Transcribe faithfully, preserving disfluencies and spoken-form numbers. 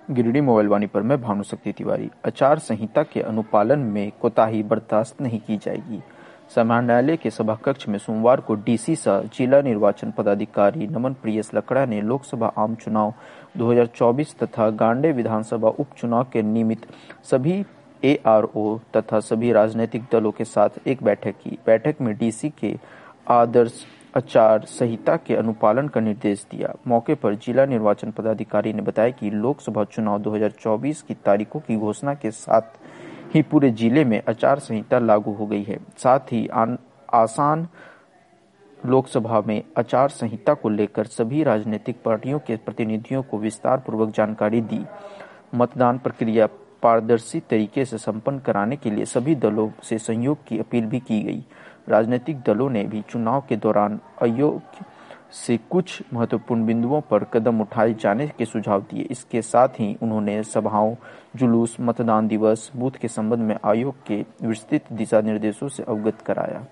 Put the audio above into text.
Giridih mobile वाणी पर मैं भानुशक्ति तिवारी। आचार संहिता के अनुपालन में कोताही बर्दाश्त नहीं की जाएगी। समाहरणालय के सभाकक्ष में सोमवार को डीसी सह जिला निर्वाचन पदाधिकारी नमन प्रियस लकड़ा ने लोकसभा आम चुनाव दो हज़ार चौबीस तथा गांडे विधानसभा उपचुनाव के निमित्त सभी एआरओ तथा सभी राजनीतिक दलों के साथ एक बैठक की। बैठक में डीसी के आदर्श आचार संहिता के अनुपालन का निर्देश दिया। मौके पर जिला निर्वाचन पदाधिकारी ने बताया कि लोकसभा चुनाव दो हज़ार चौबीस की तारीखों की घोषणा के साथ ही पूरे जिले में आचार संहिता लागू हो गई है। साथ ही आसान लोकसभा में आचार संहिता को लेकर सभी राजनीतिक पार्टियों के प्रतिनिधियों को विस्तार पूर्वक जानकारी दी। मतदान प्रक्रिया पारदर्शी तरीके से संपन्न कराने के लिए सभी दलों से सहयोग की अपील भी की गई। राजनीतिक दलों ने भी चुनाव के दौरान आयोग से कुछ महत्वपूर्ण बिंदुओं पर कदम उठाए जाने के सुझाव दिए। इसके साथ ही उन्होंने सभाओं, जुलूस, मतदान दिवस, बूथ के संबंध में आयोग के विस्तृत दिशा निर्देशों से अवगत कराया।